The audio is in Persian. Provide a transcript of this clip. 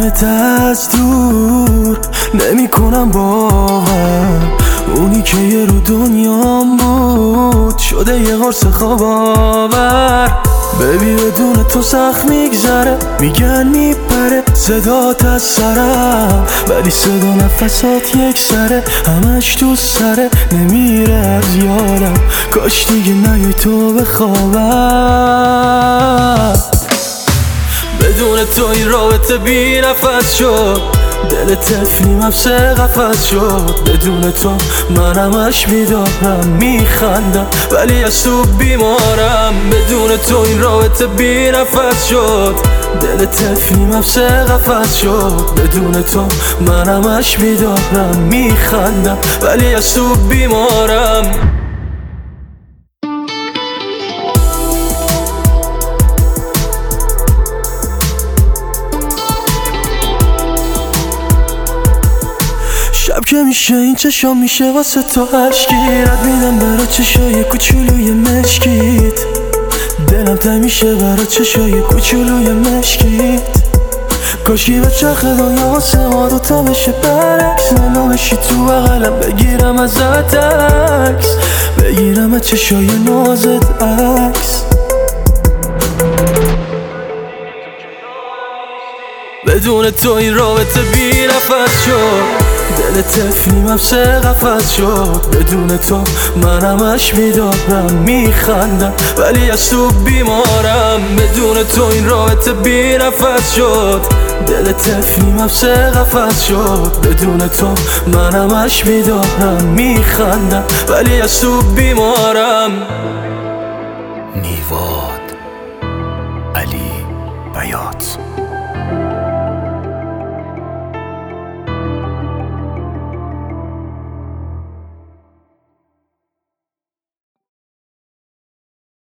میبینمت از دور نمی کنم باور اونی که یه رو دنیام بود شده یه قرص خواب آور ببی بدون تو سخت میگذره میگن میپره صدات از سرم ولی صدا نفسات یک سره همش تو سره نمیره از یادم کاش دیگه نیای تو بخوابم بدون تو این رابطه بی نفس شد دل طفلیم حبس قفس شد بدون تو من همش میدارم میخندم ولی از تو بیمارم بدون تو این رابطه بی نفس شد دل طفلیم حبس قفس شد بدون تو من همش میدارم میخندم ولی از تو بیمارم شب که میشه این چشام میشه واسه تو عشقیرت میدم برا چشای کوچولوی مشکیت دلم تنگ میشه برا چشای کوچولوی مشکیت کاشکی به چرخ دنیا واسه ما دوتا بشه برعکس منو بشی تو بغلم بگیرم ازت عکس بگیرم از چشای نازت عکس بدون تو این رابطه بی نفس شد دل طفلیم حبس قفس شد بدون تو من همش میدارم میخندم ولی از تو بیمارم بدون تو این رابطه بی نفس شد دل طفلیم حبس قفس شد بدون تو من همش میدارم میخندم ولی از تو بیمارم نیواد علی بیات